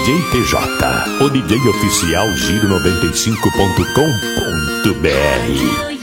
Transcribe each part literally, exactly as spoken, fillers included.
J T J, o D J oficial Giro noventa e cinco ponto com ponto B R.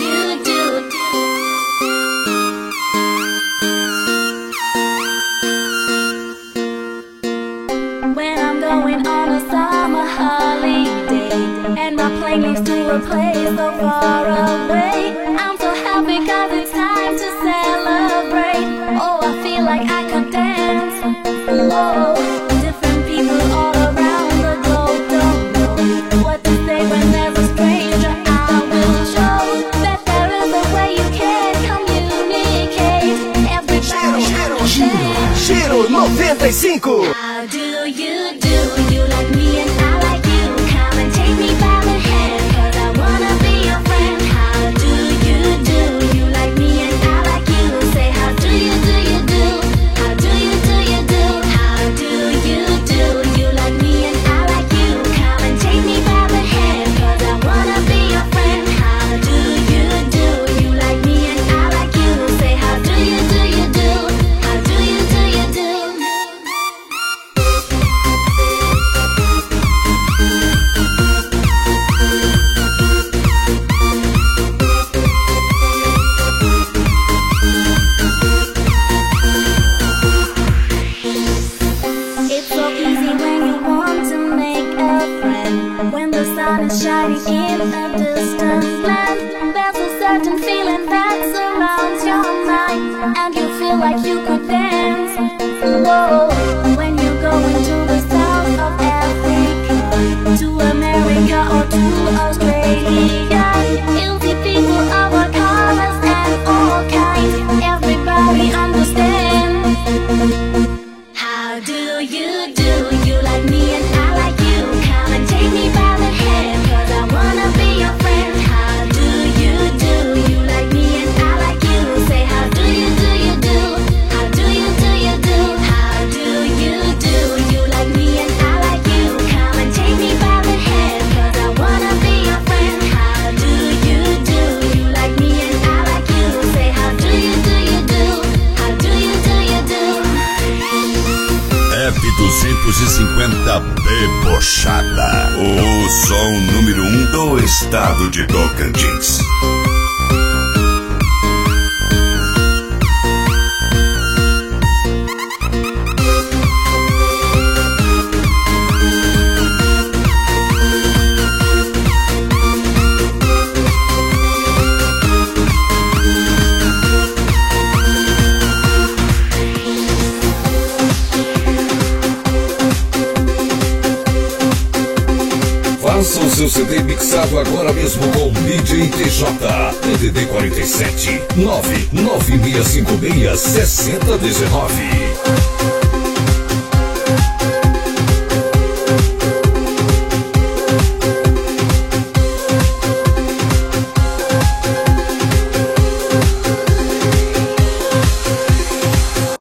Next to a place so far away, I'm so happy cause it's time to celebrate. Oh, I feel like I could dance. Whoa, different people all around the globe don't know what to say when there's a stranger. I will show that there is a way you can communicate. Everybody Giro, Giro, Giro noventa e cinco. How do you do? You like me and I like you. Come and take me by the hand. Shining in a distant land, there's a certain feeling that surrounds your mind, and you feel like you could dance. Whoa, when you go into the south of Africa, to America or to Australia, you'll see people of all colors and all kinds. Everybody understands. How do you do? You like me and I like you. Come and take me by the hand. duzentos e cinquenta Debochada, o som número um do estado de Tocantins. Faça o seu C D mixado agora mesmo com D J T J. D D D quarenta e sete, nove nove seis cinco seis, sessenta dezenove.